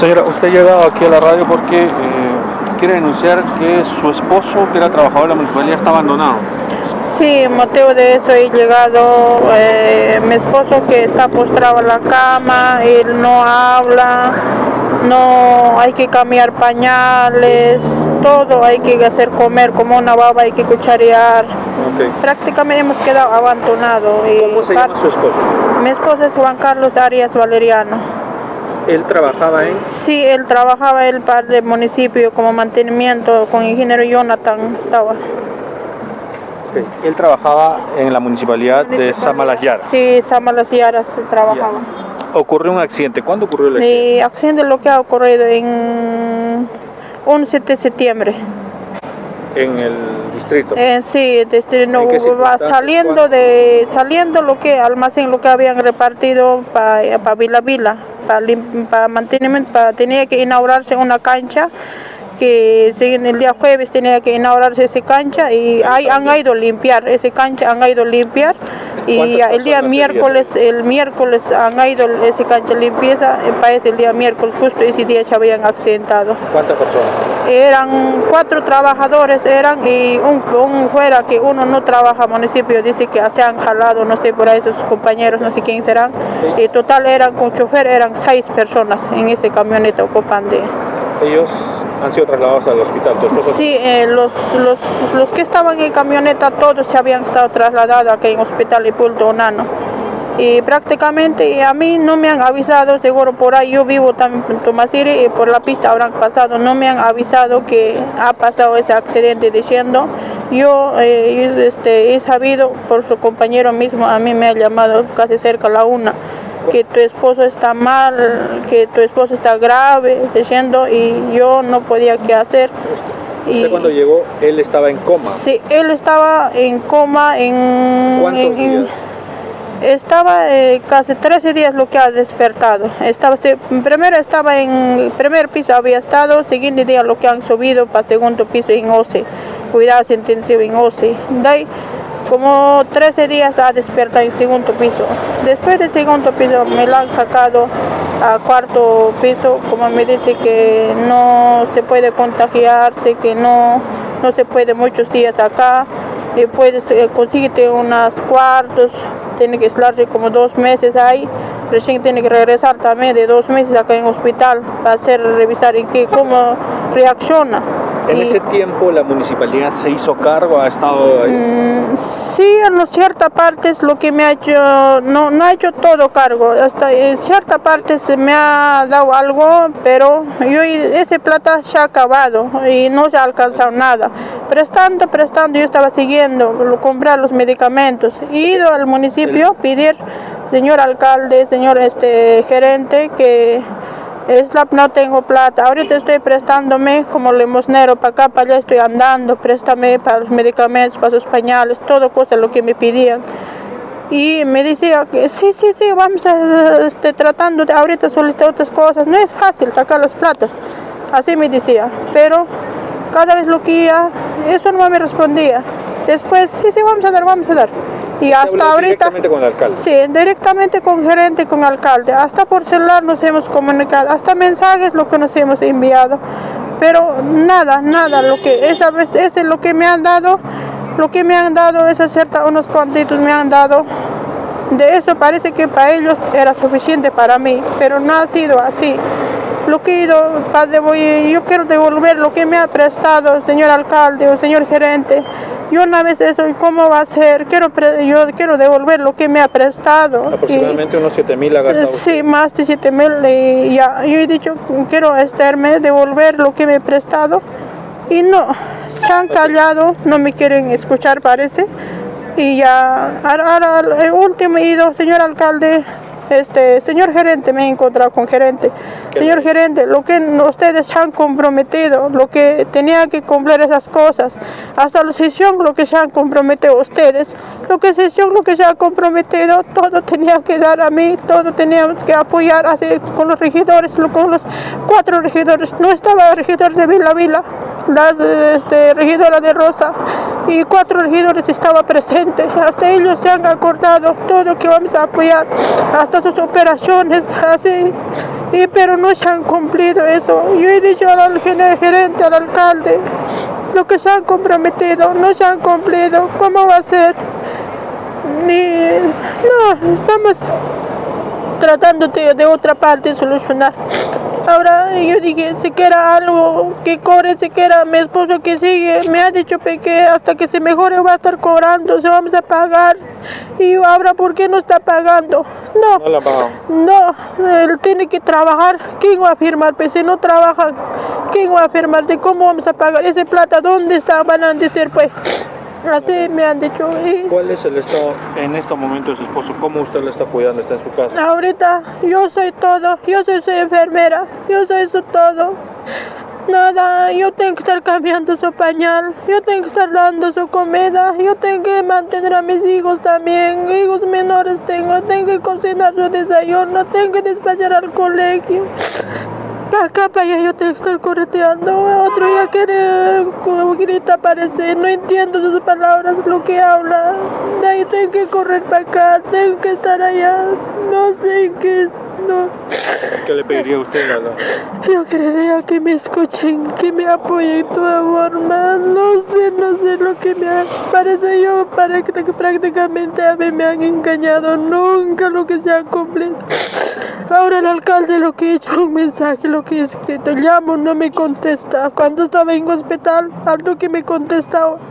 Señora, usted ha llegado aquí a la radio porque quiere denunciar que su esposo, que era trabajador de la municipalidad, está abandonado. Sí, motivo de eso he llegado. Mi esposo que está postrado en la cama, él no habla, no hay que cambiar pañales, todo hay que hacer comer como una baba, hay que cucharear. Okay. Prácticamente hemos quedado abandonados. ¿Cómo se llama su esposo? Mi esposo es Juan Carlos Arias Valeriano. ¿Él trabajaba en? Sí, él trabajaba en el par del municipio como mantenimiento con ingeniero Jonathan estaba. Okay. Él trabajaba en la municipalidad de Samalayara. Sí, Samalayara trabajaba. Ya. ¿Ocurrió un accidente? ¿Cuándo ocurrió el accidente? El accidente lo que ha ocurrido en 11 de septiembre. ¿En el distrito? Sí, no, saliendo lo que almacén lo que habían repartido para Vila, para mantenimiento, tenía que inaugurarse una cancha que el día jueves tenía que inaugurarse esa cancha y han ido a limpiar esa cancha, y el día miércoles, han ido a esa cancha limpieza, parece el día miércoles, justo ese día se habían accidentado. ¿Cuántas personas? Eran 4 trabajadores, y un fuera que uno no trabaja municipio, dice que se han jalado, no sé, por ahí sus compañeros, no sé quién serán. Y total con chofer eran 6 personas en ese camioneta ocupante. ¿Ellos han sido trasladados al hospital? ¿Tu esposo? Sí, los que estaban en camioneta todos se habían estado trasladados aquí en Hospital Hipólito Unanue. Y prácticamente a mí no me han avisado, seguro por ahí yo vivo también en Tomasiri y por la pista habrán pasado, no me han avisado que ha pasado ese accidente diciendo. Yo he sabido por su compañero mismo, a mí me ha llamado casi cerca a la 1, que tu esposo está mal, que tu esposo está grave, diciendo, y yo no podía qué hacer. ¿Usted cuando llegó, él estaba en coma? Sí, él estaba en coma ¿Cuántos días? Estaba casi 13 días lo que ha despertado. Primero estaba en primer piso, había estado, siguiente día lo que han subido para segundo piso en OCE, cuidados intensivos en OCE. De ahí, como 13 días ha despertado en segundo piso. Después del segundo piso me lo han sacado a cuarto piso, como me dice que no se puede contagiarse, que no se puede muchos días acá. Y puedes conseguirte unos cuartos, tiene que estarse como 2 meses ahí, recién tiene que regresar también de 2 meses acá en hospital para revisar cómo reacciona. ¿En ese tiempo la municipalidad se hizo cargo, ha estado ahí? Sí, en ciertas partes lo que me ha hecho, no ha hecho todo cargo, hasta en ciertas partes se me ha dado algo, pero ese plata se ha acabado y no se ha alcanzado nada. Prestando, yo estaba siguiendo, comprar los medicamentos. He ido al municipio a pedir, señor alcalde, señor gerente, que no tengo plata. Ahorita estoy prestándome como limosnero, para acá, para allá estoy andando, préstame para los medicamentos, para sus pañales, todo cosa lo que me pedían. Y me decía que sí, vamos a tratando de ahorita solicitar otras cosas. No es fácil sacar las platas, así me decía, pero cada vez lo que iba, eso no me respondía. Después, sí, vamos a dar. Y hasta ahorita, directamente con el alcalde. Sí, directamente con gerente, con alcalde. Hasta por celular nos hemos comunicado, hasta mensajes lo que nos hemos enviado. Pero nada, lo que esa vez, ese es lo que me han dado, unos cuantitos me han dado. De eso parece que para ellos era suficiente para mí, pero no ha sido así. Lo que he ido, yo quiero devolver lo que me ha prestado el señor alcalde o el señor gerente. Yo una vez eso, ¿cómo va a ser? Yo quiero devolver lo que me ha prestado. Aproximadamente unos 7.000 ha gastado. Sí, más de 7.000. Y ya, yo he dicho, quiero devolver lo que me he prestado. Y no, se han callado, no me quieren escuchar, parece. Y ya, ahora el último he ido, señor alcalde, señor gerente, me he encontrado con gerente. Señor gerente, lo que ustedes se han comprometido, lo que tenían que cumplir esas cosas, hasta la sesión lo que se han comprometido ustedes, lo que se ha comprometido, todo tenía que dar a mí, todo teníamos que apoyar así, con los regidores, con los 4 regidores. No estaba el regidor de Vila, la regidora de Rosa, y 4 regidores estaban presentes. Hasta ellos se han acordado todo que vamos a apoyar, hasta sus operaciones, así. pero no se han cumplido eso. Yo he dicho al gerente, al alcalde, lo que se han comprometido, no se han cumplido. ¿Cómo va a ser? No, estamos tratando de otra parte solucionar. Ahora yo dije, si quiera algo que cobre, si quiera mi esposo que sigue, me ha dicho que hasta que se mejore va a estar cobrando, se vamos a pagar. Y ahora, ¿por qué no está pagando? No la ha pagado. No, él tiene que trabajar. ¿Quién va a firmar? Pues si no trabaja, ¿quién va a firmar? ¿De cómo vamos a pagar ese plata? ¿Dónde está? Van a decir, pues. Así me han dicho. ¿Cuál es el estado en estos momentos de su esposo? ¿Cómo usted lo está cuidando? ¿Está en su casa? Ahorita yo soy todo, yo soy su enfermera, yo soy su todo. Nada, yo tengo que estar cambiando su pañal, yo tengo que estar dando su comida, yo tengo que mantener a mis hijos también, hijos menores tengo que cocinar su desayuno, tengo que despachar al colegio. Para acá, para allá, yo tengo que estar correteando. Otro ya quiere, grita, parece, no entiendo sus palabras, lo que habla. De ahí tengo que correr para acá, tengo que estar allá, no sé qué es. No. ¿Qué le pediría usted a la... Yo querría que me escuchen, que me apoyen de todas formas. No sé lo que me ha... Parece yo, que prácticamente a mí me han engañado. Nunca lo que se ha cumplido. Ahora el alcalde lo que he hecho, un mensaje, lo que he escrito. Llamo, no me contesta. Cuando estaba en hospital, algo que me contestaba.